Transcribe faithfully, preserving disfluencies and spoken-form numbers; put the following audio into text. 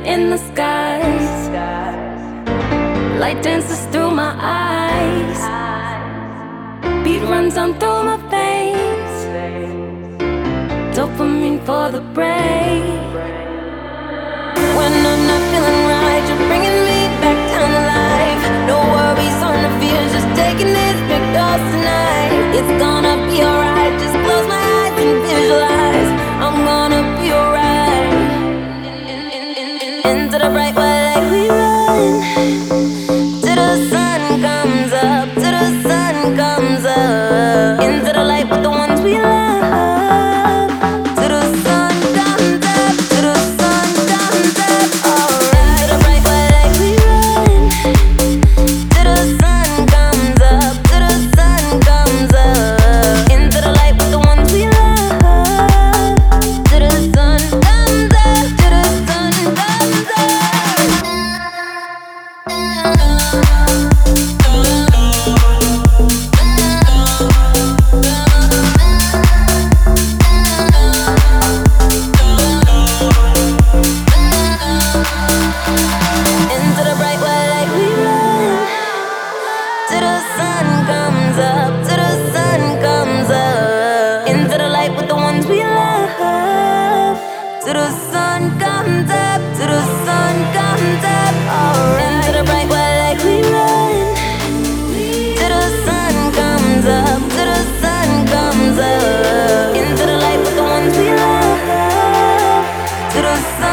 in the skies. Light dances through my eyes. Beat runs on through my veins. Dopamine for the brain. When I'm not feeling right, you're bringing me back down to life. No worries on the fears, just taking this big dose tonight. It's gonna be alright, just close my eyes and visualize. I'm gonna be alright. Into the bright white light we run, till the sun comes up, till the sun comes up. Into the light with the ones we love, till the sun comes up, till the sun comes up. Alright. Into the bright white light we run, till the sun comes up, till the sun comes up. Into the light with the ones we love, till the sun comes up, till the sun comes up. Into the bright white light we run, till the sun comes up, till the sun comes up. Into the light with the ones we love, till the sun comes up, till the sun comes up. Alright. Into the bright white light we run, till the sun comes up, till the sun comes up. Into the light with the ones we love, till the sun